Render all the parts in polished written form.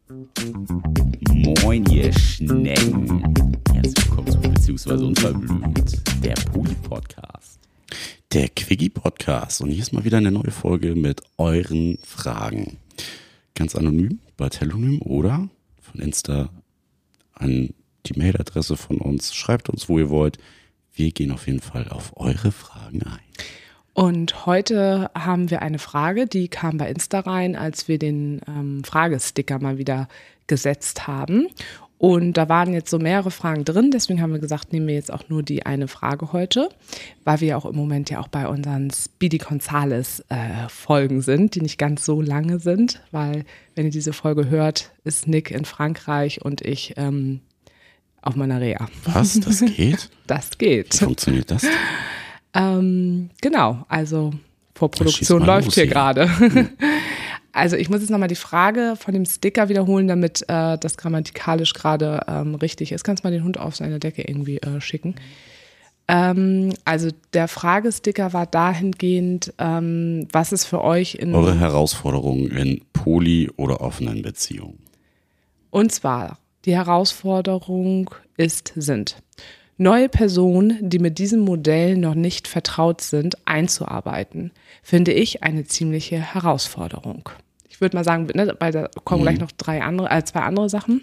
Moin, ihr Schnecken. Herzlich willkommen zu Beziehungsweise Unverblümt, der Poli-Podcast. Der Quickie-Podcast. Und hier ist mal wieder eine neue Folge mit euren Fragen. Ganz anonym bei Telonym oder von Insta an die Mailadresse von uns. Schreibt uns, wo ihr wollt. Wir gehen auf jeden Fall auf eure Fragen ein. Und heute haben wir eine Frage, die kam bei Insta rein, als wir den Fragesticker mal wieder gesetzt haben. Und da waren jetzt so mehrere Fragen drin, deswegen haben wir gesagt, nehmen wir jetzt auch nur die eine Frage heute, weil wir ja auch im Moment ja auch bei unseren Speedy Gonzales Folgen sind, die nicht ganz so lange sind, weil wenn ihr diese Folge hört, ist Nick in Frankreich und ich auf meiner Reha. Was? Das geht? Das geht. Wie funktioniert das denn? Genau, also Vorproduktion läuft hier gerade. Also ich muss jetzt nochmal die Frage von dem Sticker wiederholen, damit das grammatikalisch gerade richtig ist. Kannst du mal den Hund auf seine Decke irgendwie schicken? Also der Fragesticker war dahingehend, was ist für euch in... Eure Herausforderungen in Poly- oder offenen Beziehungen. Und zwar, die Herausforderung sind neue Personen, die mit diesem Modell noch nicht vertraut sind, einzuarbeiten, finde ich eine ziemliche Herausforderung. Ich würde mal sagen, ne, weil da kommen gleich noch zwei andere Sachen.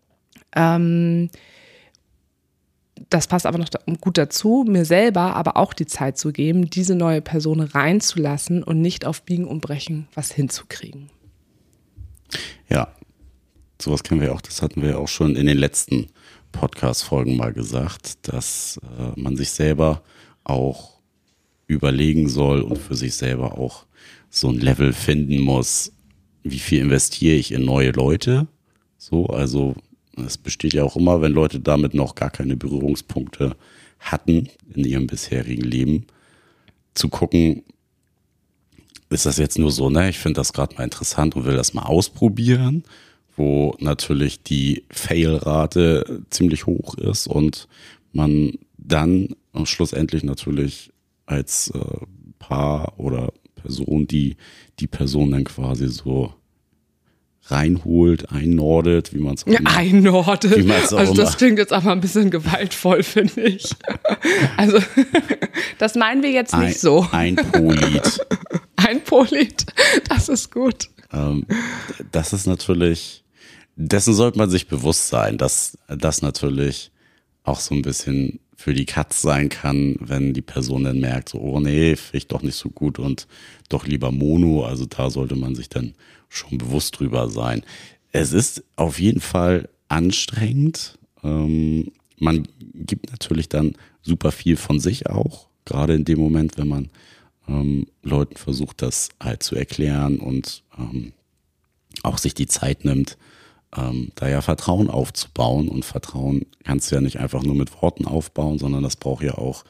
Das passt aber noch gut dazu, mir selber aber auch die Zeit zu geben, diese neue Person reinzulassen und nicht auf Biegen und Brechen was hinzukriegen. Ja, sowas kennen wir auch, das hatten wir auch schon in den letzten Podcast-Folgen mal gesagt, dass man sich selber auch überlegen soll und für sich selber auch so ein Level finden muss, wie viel investiere ich in neue Leute. So, also es besteht ja auch immer, wenn Leute damit noch gar keine Berührungspunkte hatten in ihrem bisherigen Leben, zu gucken, ist das jetzt nur so, ne, ich finde das gerade mal interessant und will das mal ausprobieren, wo natürlich die Fail-Rate ziemlich hoch ist und man dann schlussendlich natürlich als Paar oder Person, die Person dann quasi so reinholt, einnordet, wie man es auch immer. Einnordet. Also das klingt jetzt aber ein bisschen gewaltvoll, finde ich. Also das meinen wir jetzt nicht so. Ein Polit. Ein Polit, das ist gut. Das ist natürlich, dessen sollte man sich bewusst sein, dass das natürlich auch so ein bisschen für die Katz sein kann, wenn die Person dann merkt, so, oh nee, finde ich doch nicht so gut und doch lieber Mono. Also da sollte man sich dann schon bewusst drüber sein. Es ist auf jeden Fall anstrengend. Man gibt natürlich dann super viel von sich auch, gerade in dem Moment, wenn man Leuten versucht, das halt zu erklären und auch sich die Zeit nimmt, da ja Vertrauen aufzubauen. Und Vertrauen kannst du ja nicht einfach nur mit Worten aufbauen, sondern das braucht ja auch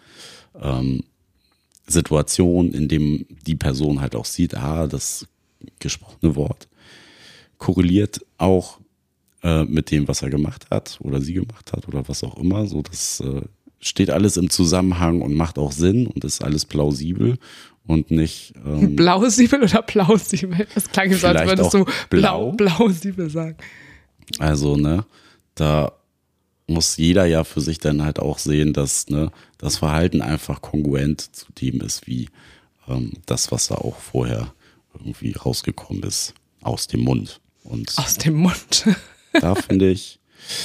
Situationen, in denen die Person halt auch sieht, das gesprochene Wort korreliert auch mit dem, was er gemacht hat oder sie gemacht hat oder was auch immer. So, das steht alles im Zusammenhang und macht auch Sinn und ist alles plausibel und nicht Blausibel oder plausibel? Das klang so, als würdest du plausibel sagen. Also, ne, da muss jeder ja für sich dann halt auch sehen, dass ne, das Verhalten einfach kongruent zu dem ist, wie das, was da auch vorher irgendwie rausgekommen ist, aus dem Mund. Und aus dem Mund. Da finde ich,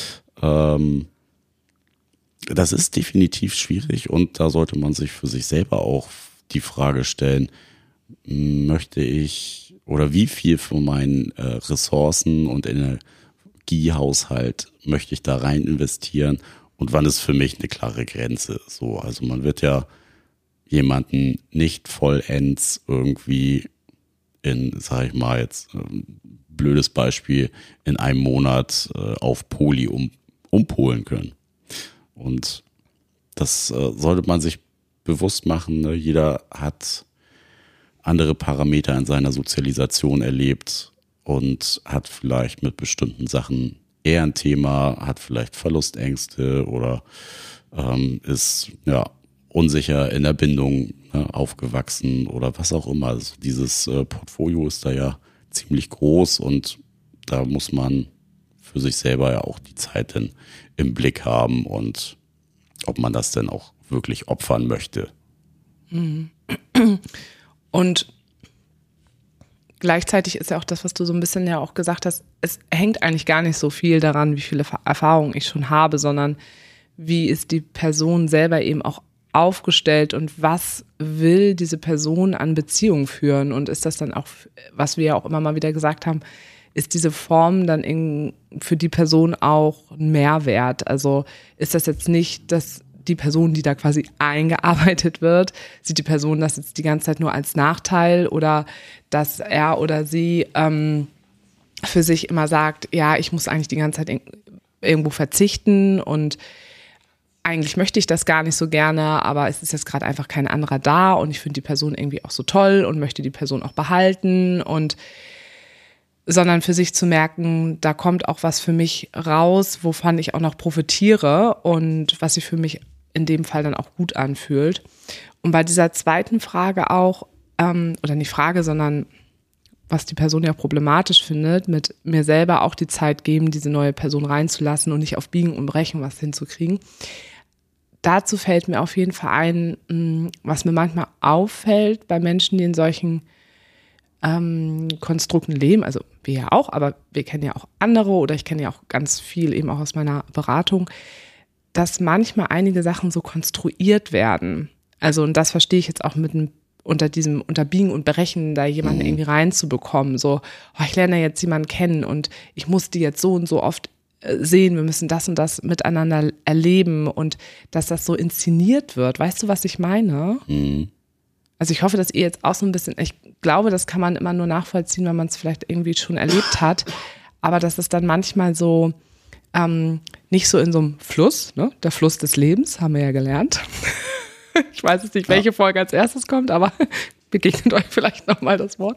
das ist definitiv schwierig und da sollte man sich für sich selber auch die Frage stellen, möchte ich oder wie viel von meinen Ressourcen und Energiehaushalt möchte ich da rein investieren und wann ist für mich eine klare Grenze. So, also man wird ja jemanden nicht vollends irgendwie in, sag ich mal jetzt, blödes Beispiel, in einem Monat auf Poly umpolen können. Und das sollte man sich bewusst machen. Ne? Jeder hat andere Parameter in seiner Sozialisation erlebt und hat vielleicht mit bestimmten Sachen eher ein Thema, hat vielleicht Verlustängste oder ist ja unsicher in der Bindung aufgewachsen oder was auch immer. Also dieses Portfolio ist da ja ziemlich groß und da muss man für sich selber ja auch die Zeit im Blick haben und ob man das denn auch wirklich opfern möchte. Und gleichzeitig ist ja auch das, was du so ein bisschen ja auch gesagt hast, es hängt eigentlich gar nicht so viel daran, wie viele Erfahrungen ich schon habe, sondern wie ist die Person selber eben auch aufgestellt und was will diese Person an Beziehungen führen und ist das dann auch, was wir ja auch immer mal wieder gesagt haben, ist diese Form dann für die Person auch ein Mehrwert? Also ist das jetzt nicht, dass die Person, die da quasi eingearbeitet wird, sieht die Person das jetzt die ganze Zeit nur als Nachteil oder dass er oder sie für sich immer sagt, ja, ich muss eigentlich die ganze Zeit irgendwo verzichten und eigentlich möchte ich das gar nicht so gerne, aber es ist jetzt gerade einfach kein anderer da und ich finde die Person irgendwie auch so toll und möchte die Person auch behalten und sondern für sich zu merken, da kommt auch was für mich raus, wovon ich auch noch profitiere und was sich für mich in dem Fall dann auch gut anfühlt. Und bei dieser zweiten Frage auch, oder nicht Frage, sondern was die Person ja problematisch findet, mit mir selber auch die Zeit geben, diese neue Person reinzulassen und nicht auf Biegen und Brechen was hinzukriegen. Dazu fällt mir auf jeden Fall ein, was mir manchmal auffällt bei Menschen, die in solchen Konstrukten leben, also wir ja auch, aber wir kennen ja auch andere oder ich kenne ja auch ganz viel eben auch aus meiner Beratung, dass manchmal einige Sachen so konstruiert werden. Also und das verstehe ich jetzt auch unter Biegen und Brechen, da jemanden irgendwie reinzubekommen. So, oh, ich lerne jetzt jemanden kennen und ich muss die jetzt so und so oft sehen, wir müssen das und das miteinander erleben und dass das so inszeniert wird. Weißt du, was ich meine? Also ich hoffe, dass ihr jetzt auch so ein bisschen, ich glaube, das kann man immer nur nachvollziehen, wenn man es vielleicht irgendwie schon erlebt hat, aber dass es dann manchmal so nicht so in so einem Fluss, ne? Der Fluss des Lebens, haben wir ja gelernt. Ich weiß jetzt nicht, welche Folge als erstes kommt, aber begegnet euch vielleicht nochmal das Wort.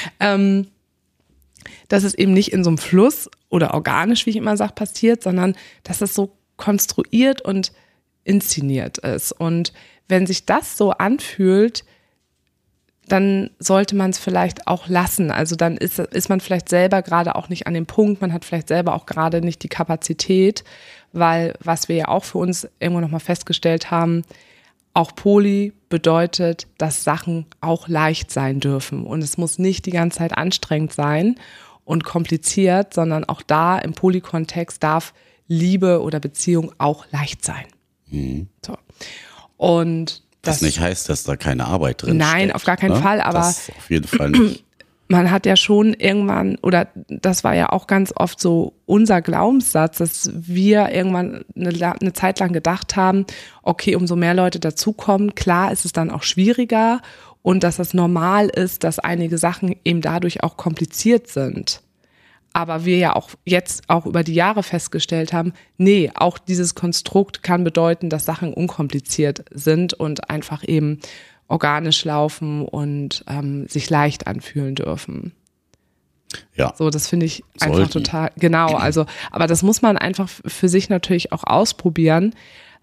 Dass es eben nicht in so einem Fluss oder organisch, wie ich immer sage, passiert, sondern dass es so konstruiert und inszeniert ist. Und wenn sich das so anfühlt, dann sollte man es vielleicht auch lassen. Also dann ist man vielleicht selber gerade auch nicht an dem Punkt, man hat vielleicht selber auch gerade nicht die Kapazität, weil was wir ja auch für uns irgendwo nochmal festgestellt haben, auch Poly bedeutet, dass Sachen auch leicht sein dürfen und es muss nicht die ganze Zeit anstrengend sein und kompliziert, sondern auch da im Poly-Kontext darf Liebe oder Beziehung auch leicht sein. So. Und das nicht heißt, dass da keine Arbeit drin Nein, steckt, auf gar keinen Fall, aber das auf jeden Fall nicht. Man hat ja schon irgendwann, oder das war ja auch ganz oft so unser Glaubenssatz, dass wir irgendwann eine Zeit lang gedacht haben, okay, umso mehr Leute dazukommen, klar ist es dann auch schwieriger und dass das normal ist, dass einige Sachen eben dadurch auch kompliziert sind. Aber wir ja auch jetzt auch über die Jahre festgestellt haben, nee, auch dieses Konstrukt kann bedeuten, dass Sachen unkompliziert sind und einfach eben organisch laufen und sich leicht anfühlen dürfen. Ja. So, das finde ich einfach total, genau, also, aber das muss man einfach für sich natürlich auch ausprobieren,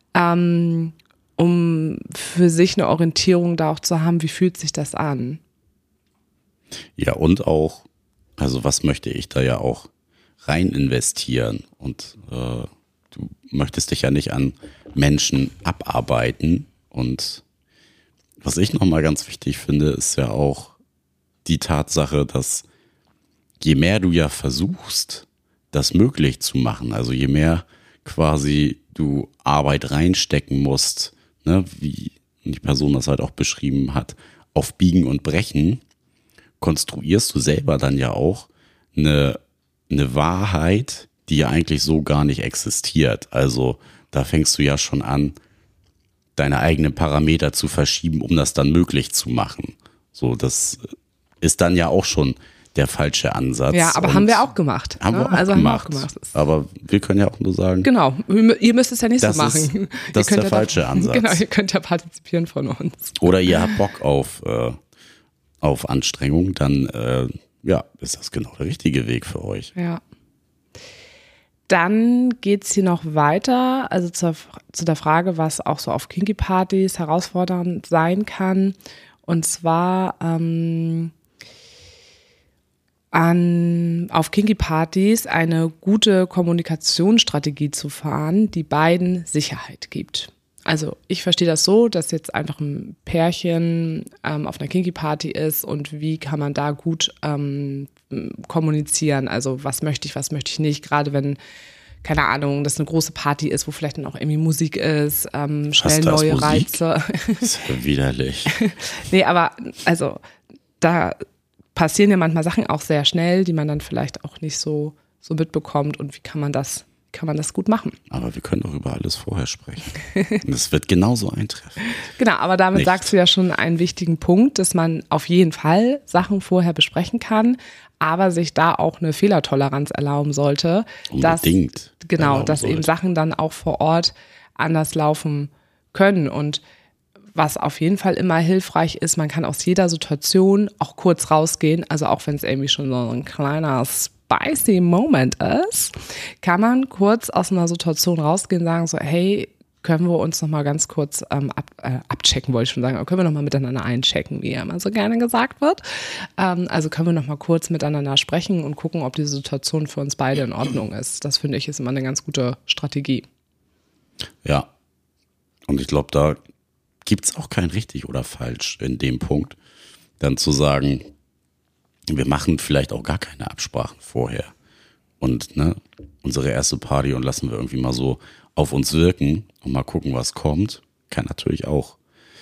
um für sich eine Orientierung da auch zu haben, wie fühlt sich das an? Ja, und auch, also was möchte ich da ja auch rein investieren? Und du möchtest dich ja nicht an Menschen abarbeiten. Und was ich nochmal ganz wichtig finde, ist ja auch die Tatsache, dass je mehr du ja versuchst, das möglich zu machen, also je mehr quasi du Arbeit reinstecken musst, ne, wie die Person das halt auch beschrieben hat, auf Biegen und Brechen, konstruierst du selber dann ja auch eine Wahrheit, die ja eigentlich so gar nicht existiert. Also da fängst du ja schon an, deine eigenen Parameter zu verschieben, um das dann möglich zu machen. So, das ist dann ja auch schon der falsche Ansatz. Ja, aber haben wir auch gemacht. Haben wir auch gemacht. Aber wir können ja auch nur sagen. Genau, ihr müsst es ja nicht so machen. Das ist der falsche Ansatz. Genau, ihr könnt ja partizipieren von uns. Oder ihr habt Bock auf Anstrengung, dann ist das genau der richtige Weg für euch. Ja. Dann geht's hier noch weiter, also zu der Frage, was auch so auf Kinky-Partys herausfordernd sein kann. Und zwar auf Kinky-Partys eine gute Kommunikationsstrategie zu fahren, die beiden Sicherheit gibt. Also ich verstehe das so, dass jetzt einfach ein Pärchen auf einer Kinky-Party ist und wie kann man da gut kommunizieren. Also was möchte ich nicht, gerade wenn, keine Ahnung, das eine große Party ist, wo vielleicht dann auch irgendwie Musik ist, schnell neue Musik? Reize. Das ist ja widerlich. Nee, aber also da passieren ja manchmal Sachen auch sehr schnell, die man dann vielleicht auch nicht so mitbekommt und wie kann man das gut machen. Aber wir können doch über alles vorher sprechen. Und es wird genauso eintreffen. Genau, aber damit sagst du ja schon einen wichtigen Punkt, dass man auf jeden Fall Sachen vorher besprechen kann, aber sich da auch eine Fehlertoleranz erlauben sollte. Unbedingt. Dass eben Sachen dann auch vor Ort anders laufen können. Und was auf jeden Fall immer hilfreich ist, man kann aus jeder Situation auch kurz rausgehen, also auch wenn es irgendwie schon so ein kleiner spicy Moment ist, kann man kurz aus einer Situation rausgehen und sagen so, hey, können wir uns nochmal ganz kurz abchecken, wollte ich schon sagen, aber können wir nochmal miteinander einchecken, wie ja immer so gerne gesagt wird. Also können wir nochmal kurz miteinander sprechen und gucken, ob die Situation für uns beide in Ordnung ist. Das finde ich ist immer eine ganz gute Strategie. Ja, und ich glaube, da gibt es auch kein richtig oder falsch in dem Punkt, dann zu sagen, wir machen vielleicht auch gar keine Absprachen vorher und unsere erste Party und lassen wir irgendwie mal so auf uns wirken und mal gucken, was kommt, kann natürlich auch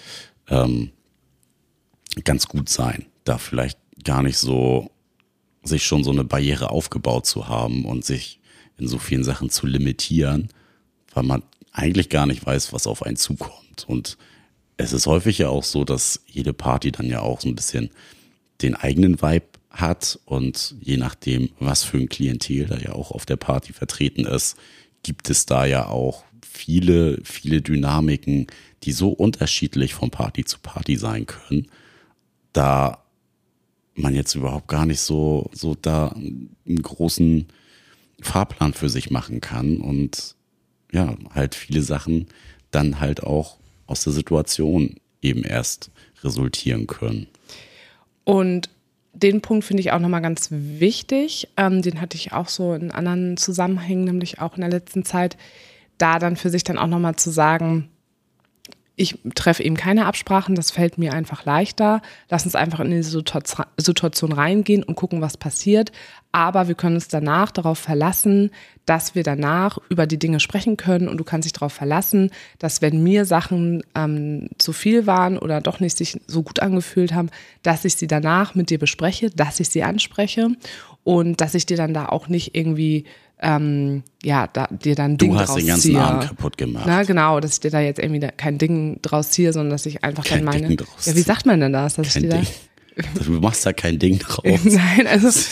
ganz gut sein, da vielleicht gar nicht so sich schon so eine Barriere aufgebaut zu haben und sich in so vielen Sachen zu limitieren, weil man eigentlich gar nicht weiß, was auf einen zukommt. Und es ist häufig ja auch so, dass jede Party dann ja auch so ein bisschen den eigenen Vibe hat und je nachdem, was für ein Klientel da ja auch auf der Party vertreten ist, gibt es da ja auch viele, viele Dynamiken, die so unterschiedlich von Party zu Party sein können, da man jetzt überhaupt gar nicht so da einen großen Fahrplan für sich machen kann und ja, halt viele Sachen dann halt auch aus der Situation eben erst resultieren können. Und den Punkt finde ich auch nochmal ganz wichtig. Den hatte ich auch so in anderen Zusammenhängen, nämlich auch in der letzten Zeit, da dann für sich dann auch nochmal zu sagen, ich treffe eben keine Absprachen, das fällt mir einfach leichter. Lass uns einfach in die Situation reingehen und gucken, was passiert. Aber wir können uns danach darauf verlassen, dass wir danach über die Dinge sprechen können. Und du kannst dich darauf verlassen, dass wenn mir Sachen zu viel waren oder doch nicht sich so gut angefühlt haben, dass ich sie danach mit dir bespreche, dass ich sie anspreche und dass ich dir dann da auch nicht irgendwie dir dann ein Ding draus ziehe. Du hast den ganzen Abend kaputt gemacht. Na genau, dass ich dir da jetzt irgendwie kein Ding draus ziehe, sondern dass ich einfach dann meine. Ja, wie sagt man denn das? Dass ich dir da Du machst da kein Ding draus. dass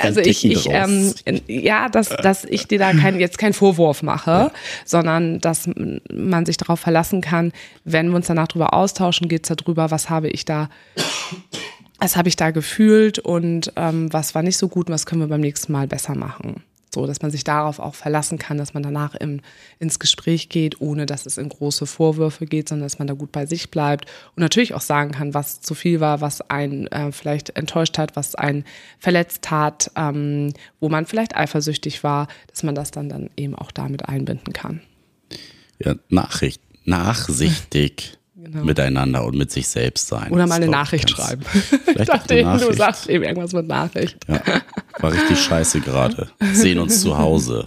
ich dir da keinen Vorwurf mache, sondern dass man sich darauf verlassen kann, wenn wir uns danach drüber austauschen, geht es darüber, was habe ich da gefühlt und was war nicht so gut und was können wir beim nächsten Mal besser machen. So, dass man sich darauf auch verlassen kann, dass man danach ins Gespräch geht, ohne dass es in große Vorwürfe geht, sondern dass man da gut bei sich bleibt und natürlich auch sagen kann, was zu viel war, was einen vielleicht enttäuscht hat, was einen verletzt hat, wo man vielleicht eifersüchtig war, dass man das dann eben auch damit einbinden kann. Ja, nachsichtig miteinander und mit sich selbst sein. Oder mal eine Nachricht schreiben. Ich dachte, du sagst eben irgendwas mit Nachricht. Ja, war richtig scheiße gerade. Sehen uns zu Hause.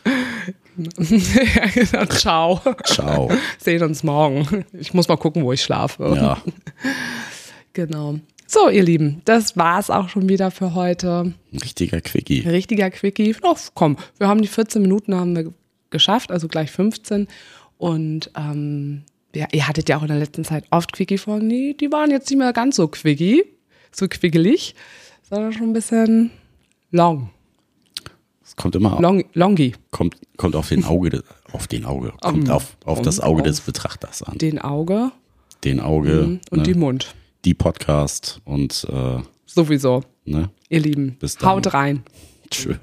Ja, genau. Ciao. Ciao. Sehen uns morgen. Ich muss mal gucken, wo ich schlafe. Ja. Genau. So, ihr Lieben, das war's auch schon wieder für heute. Ein richtiger Quickie. Oh, komm, wir haben die 14 Minuten haben wir geschafft, also gleich 15. Und ja, ihr hattet ja auch in der letzten Zeit oft Quickie-Folgen, die waren jetzt nicht mehr ganz so quiggelig, sondern schon ein bisschen long. Es kommt immer longy. Kommt auf das Auge des Betrachters an. Den Auge und den Mund. Die Podcast und sowieso. Ne? Ihr Lieben, bis dann. Haut rein. Tschüss.